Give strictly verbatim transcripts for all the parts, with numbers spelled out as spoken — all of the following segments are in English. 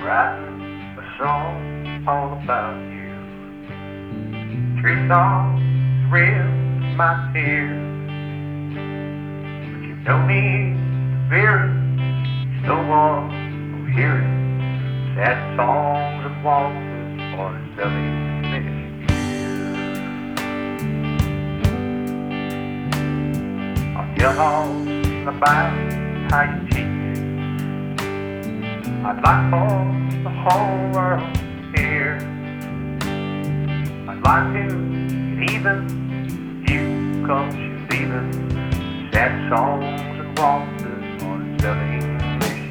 writing a song all about you. Three songs real my tears, but you don't need to fear it. No one will hear it. Sad songs and waltzes are selling this year. I'll tell all about how you cheated. I'd like for the whole world to hear. I'd like to get even with you, 'cause you're leaving. Sad songs and waltzes are selling this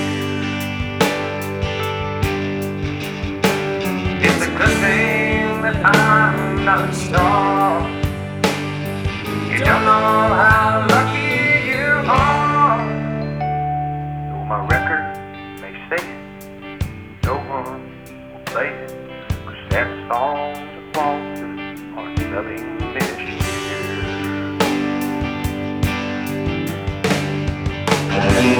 year. It's a good thing that I'm not a star. You don't know how lucky you are. Though my record may say it, no one will play it, 'cause sad songs and waltzes are selling this year.